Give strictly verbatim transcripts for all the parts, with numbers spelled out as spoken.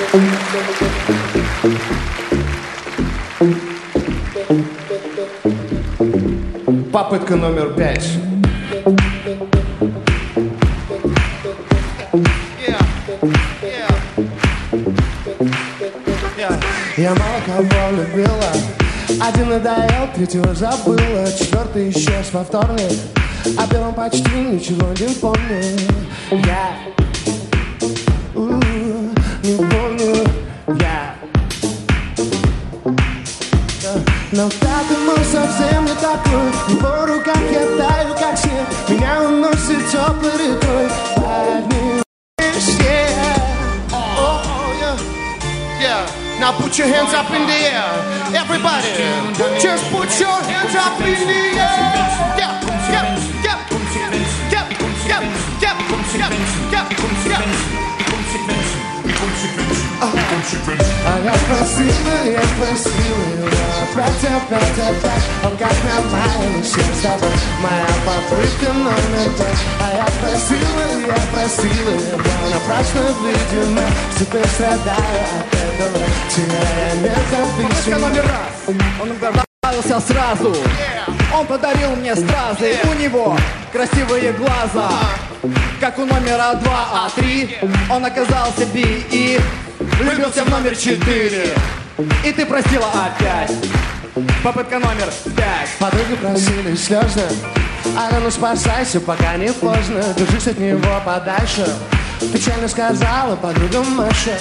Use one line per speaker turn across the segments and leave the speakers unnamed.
Попытка номер пять. Я мало кого любила, один надоел, третьего забыла, четвертый исчез во вторник, о первом почти ничего не помню. Я у-у, не помню, я. Но пятый совсем не такой, в его руках я таю, как снег, меня уносит теплой рекой. Now put your hands up in the air, everybody. Just put your hands up in the air. Yeah, yeah, yeah, yeah, yeah, yeah, yeah, yeah, yeah. А я просила, я просила, опять, опять, опять. Он как нормально, все с тобой. Моя попытка номер пять. А я просила, я просила, но напрасно, видимо, теперь страдаю от этого.
Попытка номер раз. Он понравился сразу. Он подарил мне стразы. У него красивые глаза, как у номера два, а три он оказался би и влюбился в номер четыре. И ты простила опять. Попытка номер пять.
Подруги просили слезно, а ну спасайся, пока не поздно. Держись от него подальше, печально сказала подруга Маша.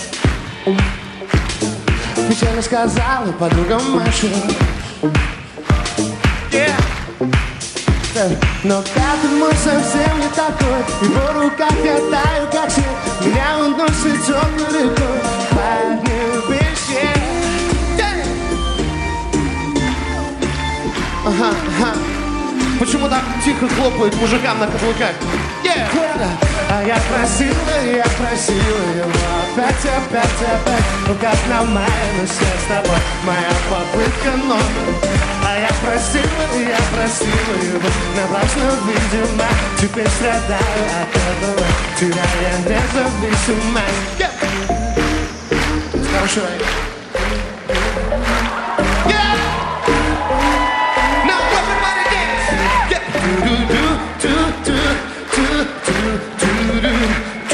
Печально сказала подруга Маша. Yeah. Но пятый мой совсем не такой, в его руках я таю, как снег, меня уносит теплой рекой. Пахнет песчей. Ага, ага. Почему так тихо хлопают мужикам на каблуках? Yeah. А я просила, я просила его опять, опять, опять. Ну как нормально все с тобой, моя попытка номер. А я просила, я просила его, напрасно, видимо, теперь страдаю от этого, теряя независимость. Yeah. Хорошо. Yeah. Now everybody dance. Yeah. Do do do do do do do do.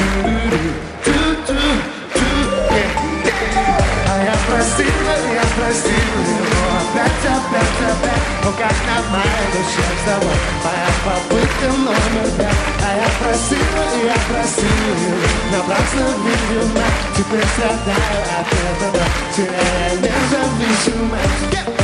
Я простила его опять, опять, опять. Ну как нормально, сейчас с тобой моя попытка номер пять. А я просила, я просила его, напрасно, видимо, теперь страдаю от этого, теряя независимость.